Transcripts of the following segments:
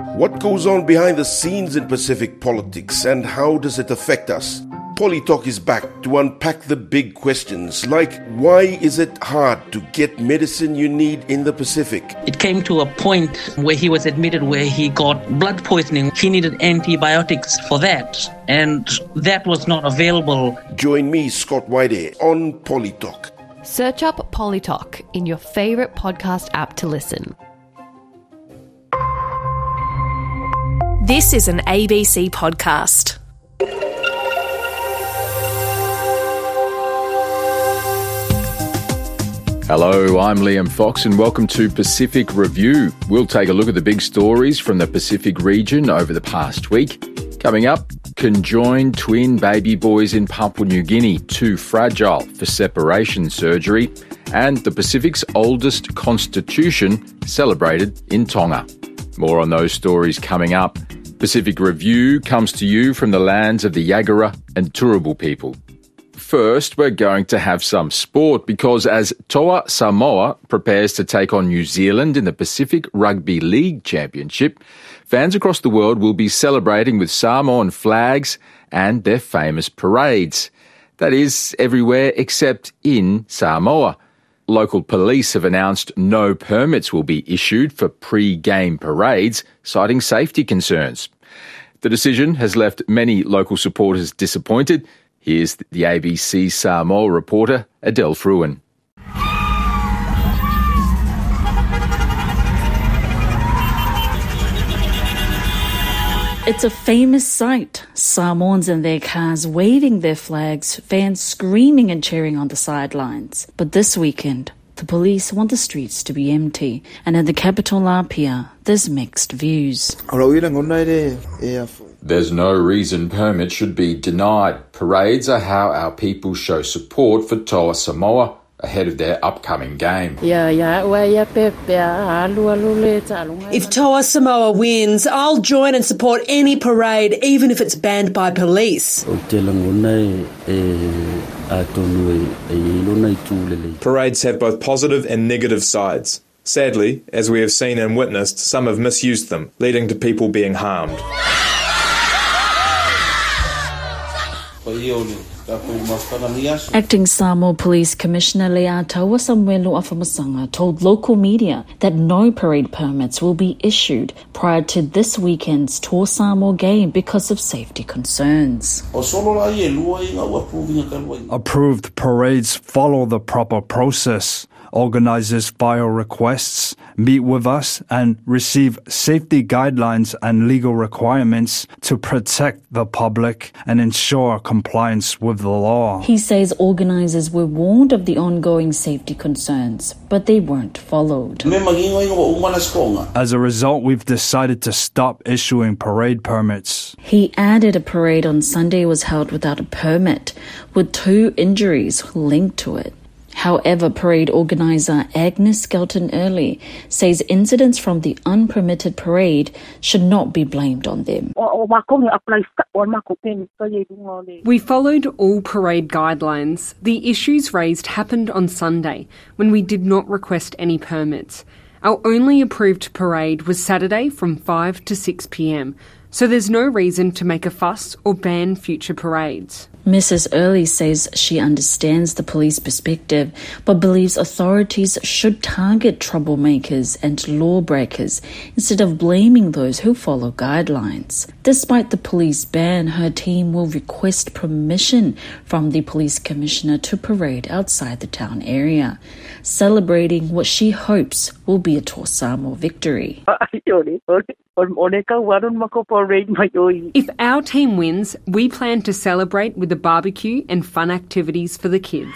What goes on behind the scenes in Pacific politics and how does it affect us? Polytalk is back to unpack the big questions like why is it hard to get medicine you need in the Pacific? It came to a point where he was admitted where he got blood poisoning. He needed antibiotics for that, and that was not available. Join me, Scott Whitehair, on Polytalk. Search up Polytalk in your favourite podcast app to listen. This is an ABC podcast. Hello, I'm Liam Fox and welcome to Pacific Review. We'll take a look at the big stories from the Pacific region over the past week. Coming up, conjoined twin baby boys in Papua New Guinea, too fragile for separation surgery, and the Pacific's oldest constitution celebrated in Tonga. More on those stories coming up. Pacific Review comes to you from the lands of the Yagara and Turrbal people. First, we're going to have some sport because as Toa Samoa prepares to take on New Zealand in the Pacific Rugby League Championship, fans across the world will be celebrating with Samoan flags and their famous parades. That is, everywhere except in Samoa. Local police have announced no permits will be issued for pre-game parades, citing safety concerns. The decision has left many local supporters disappointed. Here's the ABC Samoa reporter, Adele Fruin. It's a famous sight. Samoans in their cars waving their flags, fans screaming and cheering on the sidelines. But this weekend, the police want the streets to be empty. And in the capital Apia, there's mixed views. There's no reason permits should be denied. Parades are how our people show support for Toa Samoa ahead of their upcoming game. If Toa Samoa wins, I'll join and support any parade, even if it's banned by police. Parades have both positive and negative sides. Sadly, as we have seen and witnessed, some have misused them, leading to people being harmed. Acting Samoa Police Commissioner Leataua Samuelu Afamasanga told local media that no parade permits will be issued prior to this weekend's Toa Samoa game because of safety concerns. Approved parades follow the proper process. Organisers file requests, meet with us and receive safety guidelines and legal requirements to protect the public and ensure compliance with the law. He says organisers were warned of the ongoing safety concerns, but they weren't followed. As a result, we've decided to stop issuing parade permits. He added a parade on Sunday was held without a permit, with 2 injuries linked to it. However, parade organiser Agnes Skelton-Early says incidents from the unpermitted parade should not be blamed on them. We followed all parade guidelines. The issues raised happened on Sunday, when we did not request any permits. Our only approved parade was Saturday from 5 to 6 p.m, so there's no reason to make a fuss or ban future parades. Mrs. Early says she understands the police perspective, but believes authorities should target troublemakers and lawbreakers instead of blaming those who follow guidelines. Despite the police ban, her team will request permission from the police commissioner to parade outside the town area, celebrating what she hopes will be a Toa Samoa victory. If our team wins, we plan to celebrate with a barbecue and fun activities for the kids.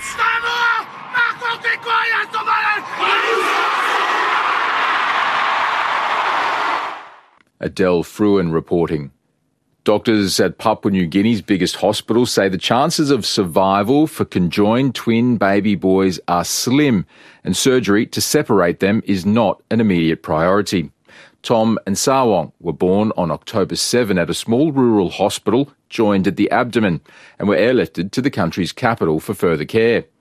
Adele Fruin reporting. Doctors at Papua New Guinea's biggest hospital say the chances of survival for conjoined twin baby boys are slim, and surgery to separate them is not an immediate priority. Tom and Sawong were born on October 7 at a small rural hospital joined at the abdomen and were airlifted to the country's capital for further care.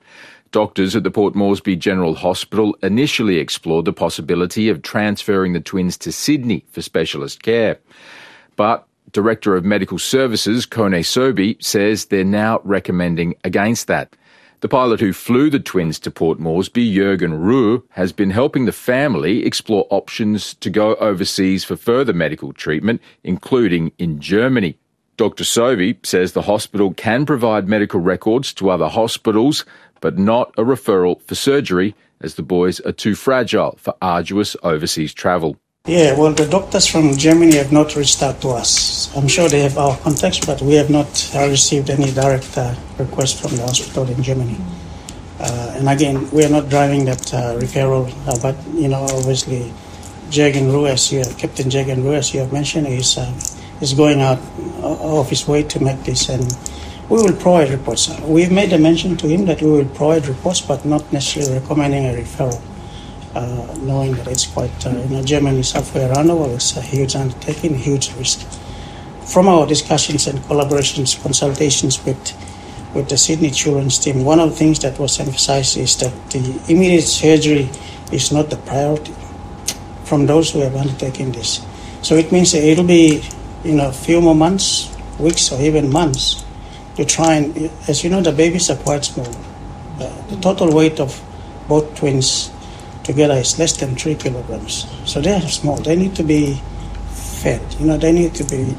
Doctors at the Port Moresby General Hospital initially explored the possibility of transferring the twins to Sydney for specialist care. But Director of Medical Services, Kone Sobi, says they're now recommending against that. The pilot who flew the twins to Port Moresby, Jürgen Ruhr, has been helping the family explore options to go overseas for further medical treatment, including in Germany. Dr. Sobi says the hospital can provide medical records to other hospitals, but not a referral for surgery, as the boys are too fragile for arduous overseas travel. Yeah, well, the doctors from Germany have not reached out to us. I'm sure they have our contacts, but we have not received any direct request from the hospital in Germany. And again, we are not driving that referral, but, obviously, Captain Jürgen Ruhr, as you have mentioned, is going out of his way to make this, and we will provide reports. We've made a mention to him that we will provide reports, but not necessarily recommending a referral. Knowing that it's quite, Germany is halfway around the world, it's a huge undertaking, huge risk. From our discussions and collaborations, consultations with the Sydney Children's team, one of the things that was emphasized is that the immediate surgery is not the priority from those who have undertaken this. So it means that it'll be, a few more months, weeks, or even months to try and, as you know, the babies are quite small. The total weight of both twins together is less than 3 kilograms. So they are small. They need to be fed. They need to be,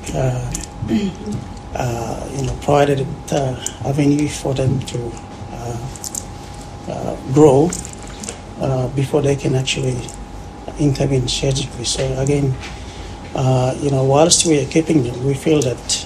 provided avenue for them to grow before they can actually intervene surgically. So again, whilst we are keeping them, we feel that,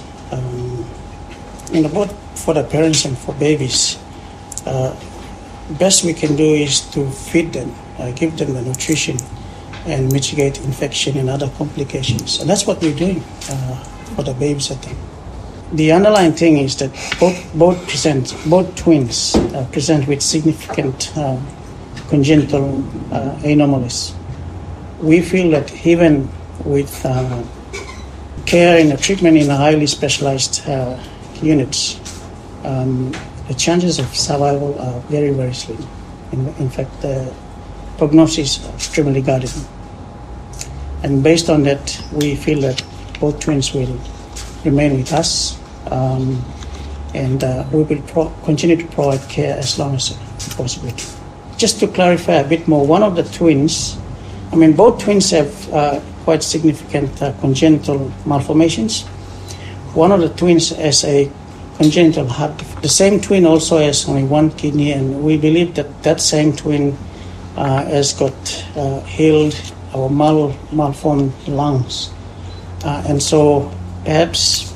both for the parents and for babies, best we can do is to feed them, give them the nutrition, and mitigate infection and other complications. And that's what we're doing for the babies at them. The underlying thing is that both twins present with significant congenital anomalies. We feel that even with care and treatment in a highly specialized units, the chances of survival are very, very slim. In fact, the prognosis is extremely guarded. And based on that, we feel that both twins will remain with us, and we will continue to provide care as long as possible. Just to clarify a bit more, one of the twins, both twins have quite significant congenital malformations. One of the twins has a congenital heart defect. The same twin also has only one kidney, and we believe that same twin has got healed or malformed lungs. And so perhaps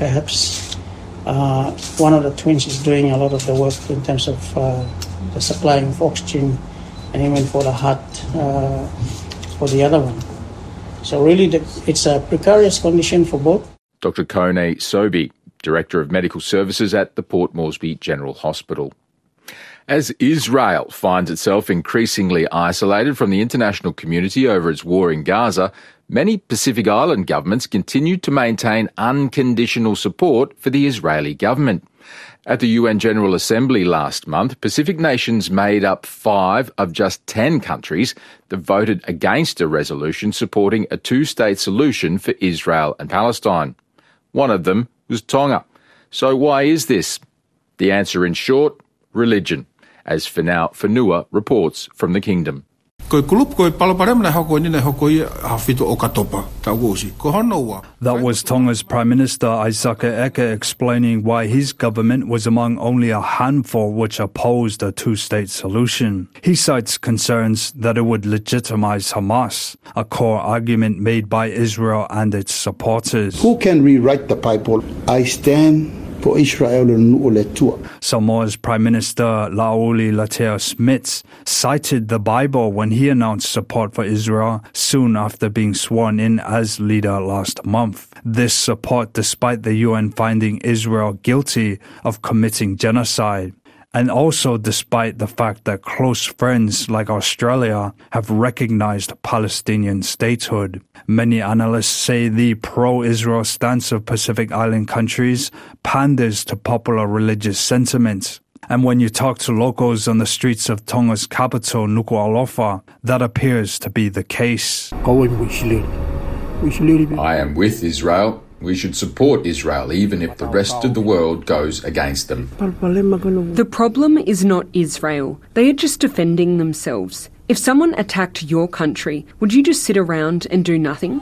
one of the twins is doing a lot of the work in terms of the supplying of oxygen, and even for the heart for the other one. So really it's a precarious condition for both. Dr. Kone Sobi, Director of Medical Services at the Port Moresby General Hospital. As Israel finds itself increasingly isolated from the international community over its war in Gaza, many Pacific Island governments continue to maintain unconditional support for the Israeli government. At the UN General Assembly last month, Pacific nations made up 5 of just 10 countries that voted against a resolution supporting a two-state solution for Israel and Palestine. One of them was Tonga. So why is this? The answer in short, religion, as Finau Fanua reports from the kingdom. That was Tonga's Prime Minister Aisake Eke explaining why his government was among only a handful which opposed a two-state solution. He cites concerns that it would legitimize Hamas, a core argument made by Israel and its supporters. Who can rewrite the Bible? I stand for Israel and Nu'uletua. Samoa's Prime Minister Laoli Lateo Smits cited the Bible when he announced support for Israel soon after being sworn in as leader last month. This support despite the UN finding Israel guilty of committing genocide. And also despite the fact that close friends like Australia have recognized Palestinian statehood. Many analysts say the pro-Israel stance of Pacific Island countries panders to popular religious sentiments. And when you talk to locals on the streets of Tonga's capital, Nuku'alofa, that appears to be the case. I am with Israel. We should support Israel even if the rest of the world goes against them. The problem is not Israel. They are just defending themselves. If someone attacked your country, would you just sit around and do nothing?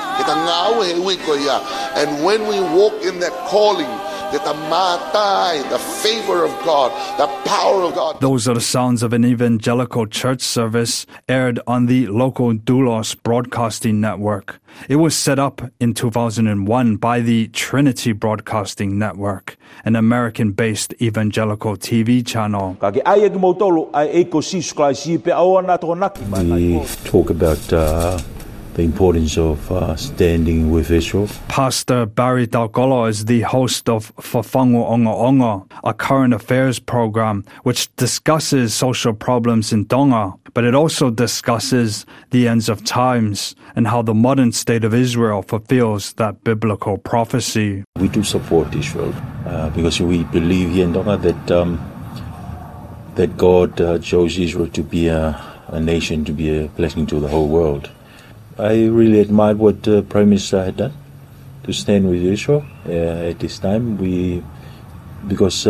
And when we walk in that calling, the favor of God, the power of God. Those are the sounds of an evangelical church service aired on the local Doulos Broadcasting Network. It was set up in 2001 by the Trinity Broadcasting Network, an American-based evangelical TV channel. We talk about the importance of standing with Israel. Pastor Barry Dalgolo is the host of Fafangu Onga Onga, a current affairs program which discusses social problems in Tonga, but it also discusses the ends of times and how the modern state of Israel fulfills that biblical prophecy. We do support Israel because we believe here in Tonga that God chose Israel to be a nation, to be a blessing to the whole world. I really admired what the Prime Minister had done to stand with Israel at this time. Because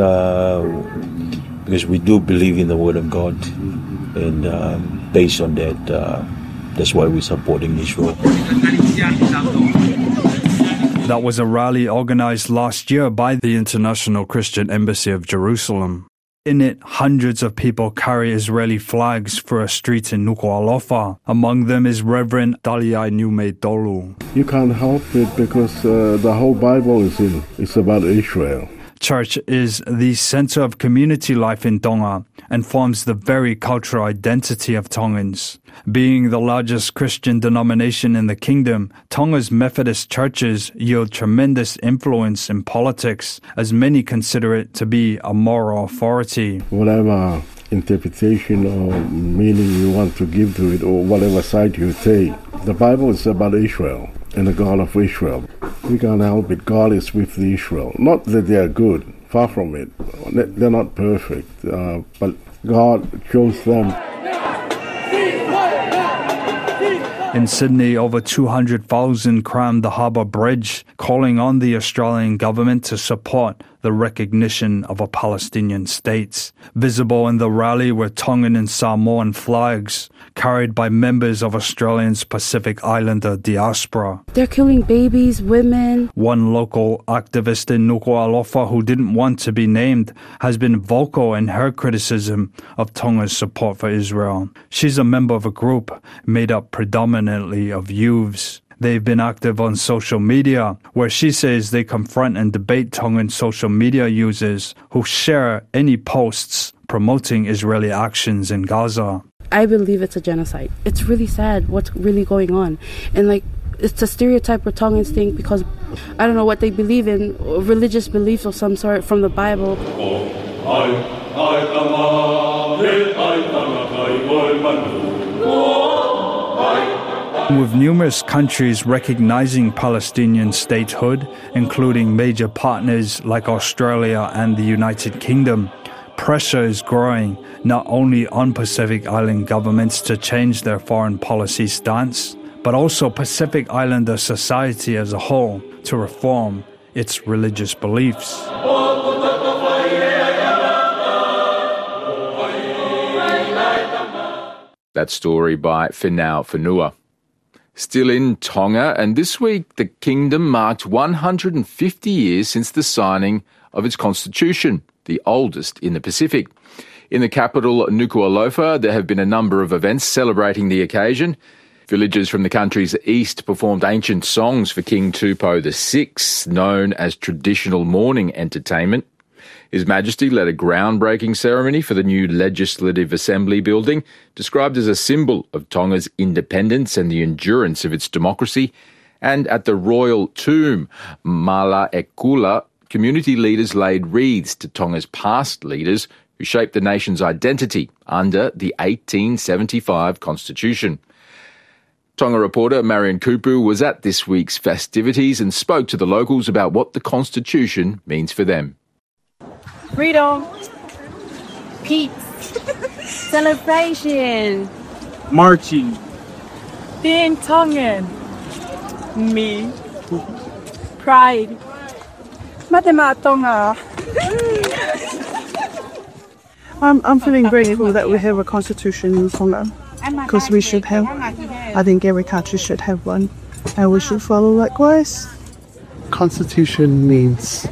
we do believe in the Word of God, and based on that, that's why we're supporting Israel. That was a rally organized last year by the International Christian Embassy of Jerusalem. In it, hundreds of people carry Israeli flags for a street in Nuku'alofa. Among them is Reverend Daliai Nume Dolu. You can't help it because the whole Bible is about Israel. Church is the center of community life in Tonga and forms the very cultural identity of Tongans. Being the largest Christian denomination in the kingdom, Tonga's Methodist churches yield tremendous influence in politics, as many consider it to be a moral authority. Whatever interpretation or meaning you want to give to it, or whatever side you take, the Bible is about Israel and the God of Israel. We can't help it. God is with Israel. Not that they are good, far from it. They're not perfect, but God chose them. In Sydney, over 200,000 crammed the Harbour Bridge, calling on the Australian government to support the recognition of a Palestinian state. Visible in the rally were Tongan and Samoan flags, carried by members of Australia's Pacific Islander diaspora. They're killing babies, women. One local activist in Nuku'alofa who didn't want to be named has been vocal in her criticism of Tonga's support for Israel. She's a member of a group made up predominantly of youths. They've been active on social media, where she says they confront and debate Tongan social media users who share any posts promoting Israeli actions in Gaza. I believe it's a genocide. It's really sad what's really going on. And it's a stereotype where Tongans think because, I don't know what they believe in, religious beliefs of some sort from the Bible. With numerous countries recognizing Palestinian statehood, including major partners like Australia and the United Kingdom, pressure is growing not only on Pacific Island governments to change their foreign policy stance, but also Pacific Islander society as a whole to reform its religious beliefs. That story by Finau Whenua. Still in Tonga, and this week the kingdom marked 150 years since the signing of its constitution, the oldest in the Pacific. In the capital, Nuku'alofa, there have been a number of events celebrating the occasion. Villagers from the country's east performed ancient songs for King Tupou VI, known as traditional morning entertainment. His Majesty led a groundbreaking ceremony for the new Legislative Assembly building, described as a symbol of Tonga's independence and the endurance of its democracy. And at the Royal Tomb, Mala Ekula, community leaders laid wreaths to Tonga's past leaders who shaped the nation's identity under the 1875 Constitution. Tonga reporter Marion Kupu was at this week's festivities and spoke to the locals about what the Constitution means for them. Freedom. Peace. Celebration. Marching. Being tongue. Me. Pride. Matematonga. I'm feeling grateful that we have a constitution in Tonga, because we should have. I think every country should have one, and we should follow likewise. Constitution means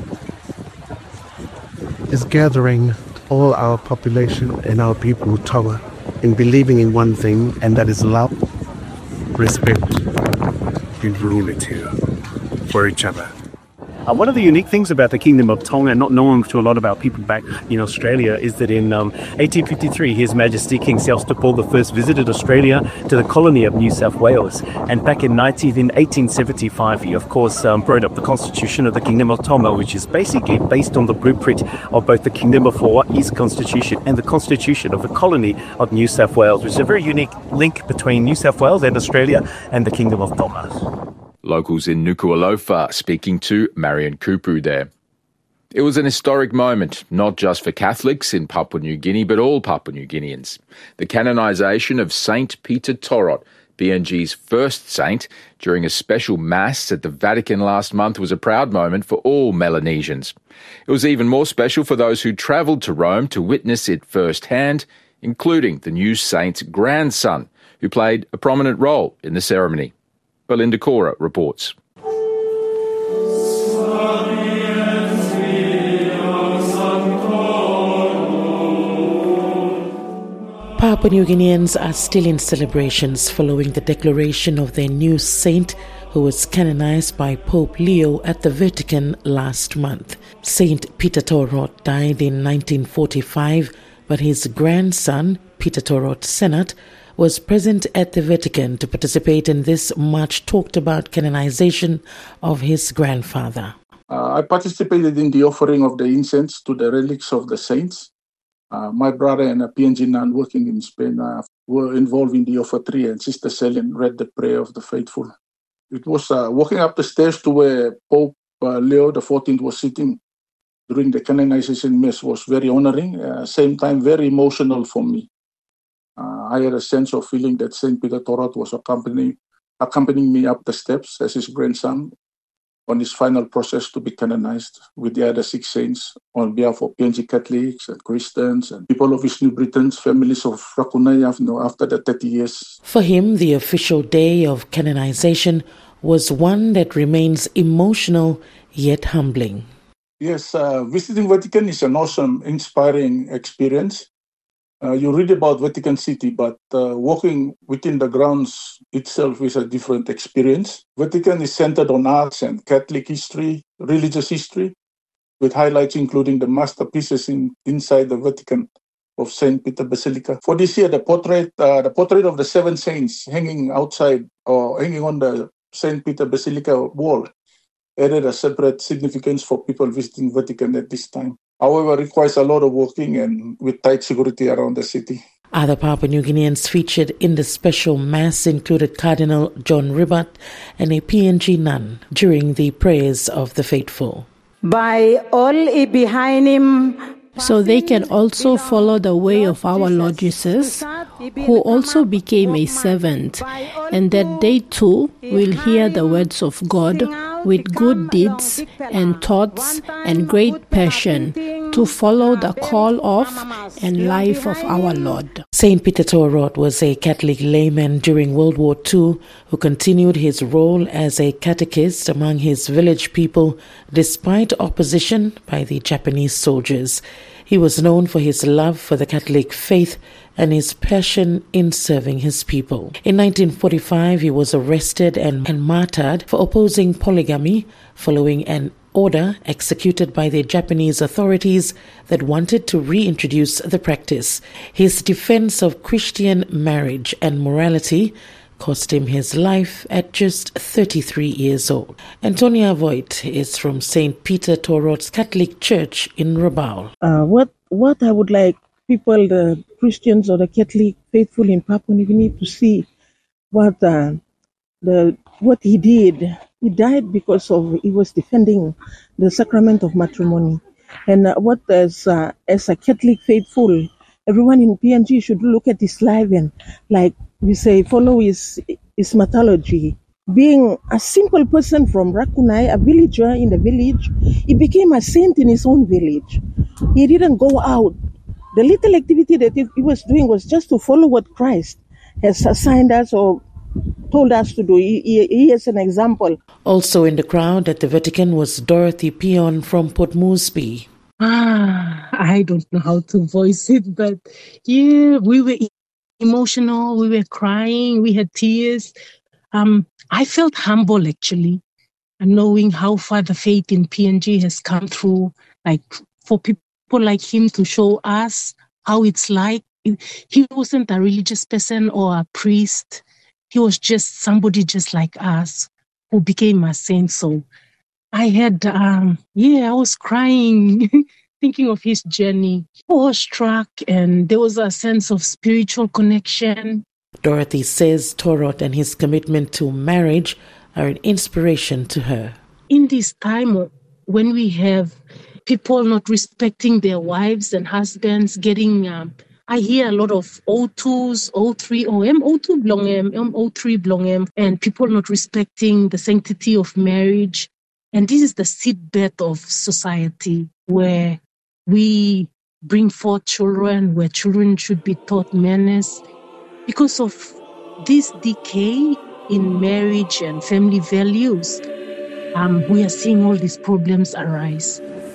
is gathering all our population and our people Tonga in believing in one thing, and that is love, respect, and unity for each other. One of the unique things about the Kingdom of Tonga, not known to a lot about people back in Australia, is that in 1853, His Majesty King Sewastopol I visited Australia to the colony of New South Wales. And back in 1875, he, of course, wrote up the Constitution of the Kingdom of Tonga, which is basically based on the blueprint of both the Kingdom of Four, his Constitution, and the Constitution of the colony of New South Wales, which is a very unique link between New South Wales and Australia and the Kingdom of Tonga. Locals in Nuku'alofa speaking to Marion Kupu there. It was an historic moment, not just for Catholics in Papua New Guinea, but all Papua New Guineans. The canonisation of Saint Peter Torot, PNG's first saint, during a special mass at the Vatican last month was a proud moment for all Melanesians. It was even more special for those who travelled to Rome to witness it firsthand, including the new saint's grandson, who played a prominent role in the ceremony. Belinda Cora reports. Papua New Guineans are still in celebrations following the declaration of their new saint, who was canonized by Pope Leo at the Vatican last month. Saint Peter Torot died in 1945, but his grandson, Peter Torot Senat, was present at the Vatican to participate in this much talked about canonization of his grandfather. I participated in the offering of the incense to the relics of the saints. My brother and a PNG nun working in Spain were involved in the offertory, and Sister Celine read the prayer of the faithful. It was walking up the stairs to where Pope Leo XIV was sitting during the canonization mass was very honoring, same time very emotional for me. I had a sense of feeling that Saint Peter Torot was accompanying me up the steps as his grandson on his final process to be canonized with the other 6 saints on behalf of PNG Catholics and Christians and people of East New Britain, families of Rakunai after the 30 years. For him, the official day of canonization was one that remains emotional yet humbling. Yes, visiting Vatican is an awesome, inspiring experience. You read about Vatican City, but walking within the grounds itself is a different experience. Vatican is centered on arts and Catholic history, religious history, with highlights including the masterpieces inside the Vatican of St. Peter Basilica. For this year, the portrait of the 7 saints hanging outside or hanging on the St. Peter Basilica wall added a separate significance for people visiting Vatican at this time. However, it requires a lot of walking and with tight security around the city. Other Papua New Guineans featured in the special mass included Cardinal John Ribat and a PNG nun during the prayers of the faithful. By all behind him, so they can also follow the way of our Lord Jesus, who also became a servant, and that they too will hear the words of God with good deeds and thoughts and great passion to follow the call of and life of our Lord. Saint Peter Torot was a Catholic layman during World War II who continued his role as a catechist among his village people despite opposition by the Japanese soldiers. He was known for his love for the Catholic faith and his passion in serving his people. In 1945, he was arrested and martyred for opposing polygamy following an order executed by the Japanese authorities that wanted to reintroduce the practice. His defense of Christian marriage and morality cost him his life at just 33 years old. Antonia Voigt is from St. Peter Torot's Catholic Church in Rabaul. What I would like people, the Christians or the Catholic faithful in Papua New Guinea, to see what he did. He died because he was defending the sacrament of matrimony. And what as a Catholic faithful, everyone in PNG should look at his life and, like we say, follow his methodology. Being a simple person from Rakunai, a villager in the village, he became a saint in his own village. He didn't go out. The little activity that he was doing was just to follow what Christ has assigned us or told us to do. He is an example. Also in the crowd at the Vatican was Dorothy Pion from Port Moresby. I don't know how to voice it, but yeah, we were emotional, we were crying, we had tears. I felt humble actually, knowing how far the faith in PNG has come through, like for people like him to show us how it's like. He wasn't a religious person or a priest. He was just somebody just like us who became a saint. So I had, I was crying, thinking of his journey. I was struck and there was a sense of spiritual connection. Dorothy says Torot and his commitment to marriage are an inspiration to her. In this time when we have people not respecting their wives and husbands, getting, I hear a lot of O2s, O3, O2 blongem, O3 blongem, and people not respecting the sanctity of marriage. And this is the seedbed of society where we bring forth children, where children should be taught manners. Because of this decay in marriage and family values, we are seeing all these problems arise.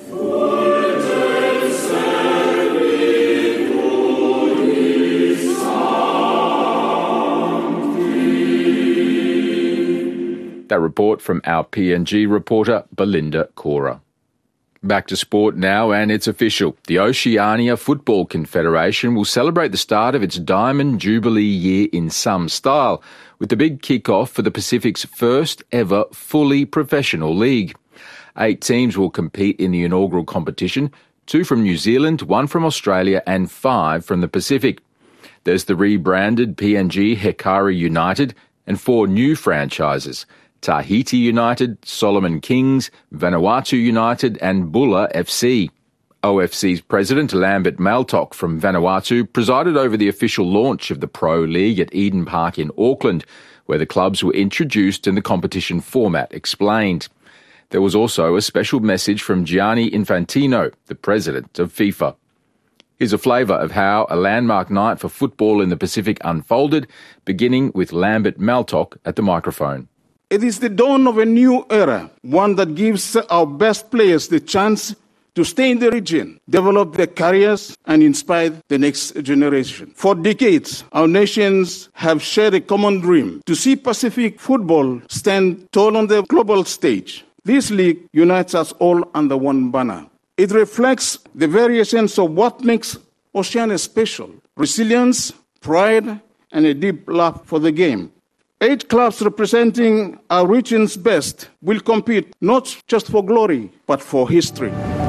That report from our PNG reporter, Belinda Cora. Back to sport now, and it's official. The Oceania Football Confederation will celebrate the start of its Diamond Jubilee year in some style, with the big kick-off for the Pacific's first ever fully professional league. 8 teams will compete in the inaugural competition, 2 from New Zealand, 1 from Australia, and 5 from the Pacific. There's the rebranded PNG Hekari United and 4 new franchises: Tahiti United, Solomon Kings, Vanuatu United and Bulla FC. OFC's president Lambert Maltok from Vanuatu presided over the official launch of the Pro League at Eden Park in Auckland, where the clubs were introduced and the competition format explained. There was also a special message from Gianni Infantino, the president of FIFA. Here's a flavour of how a landmark night for football in the Pacific unfolded, beginning with Lambert Maltok at the microphone. It is the dawn of a new era, one that gives our best players the chance to stay in the region, develop their careers, and inspire the next generation. For decades, our nations have shared a common dream to see Pacific football stand tall on the global stage. This league unites us all under one banner. It reflects the very essence of what makes Oceania special: resilience, pride, and a deep love for the game. 8 clubs representing our region's best will compete not just for glory, but for history.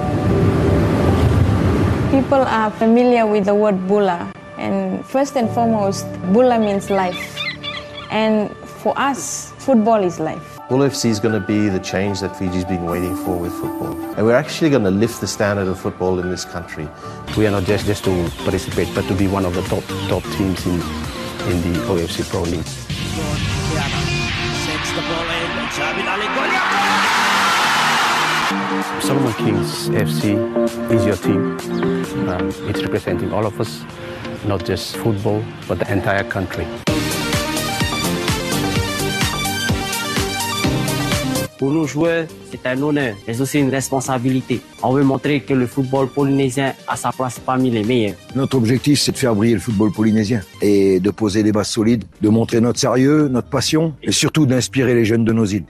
People are familiar with the word Bulla, and first and foremost, Bulla means life. And for us, football is life. Bulla FC is going to be the change that Fiji's been waiting for with football. And we're actually going to lift the standard of football in this country. We are not just to participate, but to be one of the top teams in the OFC Pro League. Solomon Kings FC is your team. It's representing all of us, not just football, but the entire country. Pour nos joueurs, c'est un honneur, mais aussi une responsabilité. On veut montrer que le football polynésien a sa place parmi les meilleurs. Notre objectif, c'est de faire briller le football polynésien et de poser des bases solides, de montrer notre sérieux, notre passion et surtout d'inspirer les jeunes de nos îles.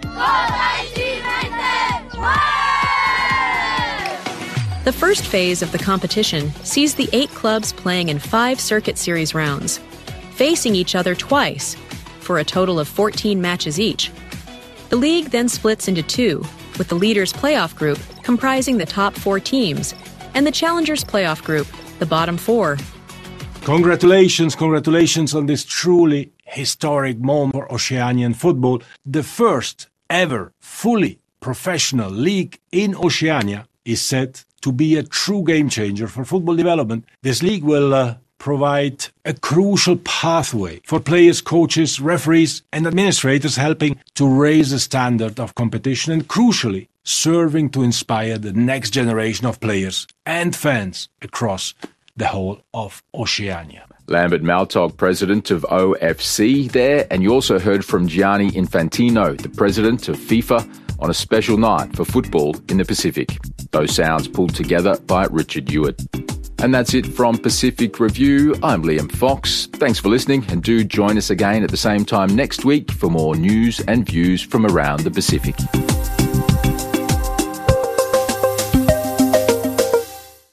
The first phase of the competition sees the 8 clubs playing in 5 Circuit Series rounds, facing each other twice for a total of 14 matches each. The league then splits into 2, with the leaders playoff group comprising the top 4 teams, and the challengers playoff group, the bottom 4. Congratulations on this truly historic moment for Oceanian football, the first ever fully professional league in Oceania is set to be a true game changer for football development. This league will provide a crucial pathway for players, coaches, referees and administrators, helping to raise the standard of competition and, crucially, serving to inspire the next generation of players and fans across the whole of Oceania. Lambert Maltog, president of OFC there, and you also heard from Gianni Infantino, the president of FIFA, on a special night for football in the Pacific. Those sounds pulled together by Richard Hewitt. And that's it from Pacific Review. I'm Liam Fox. Thanks for listening, and do join us again at the same time next week for more news and views from around the Pacific.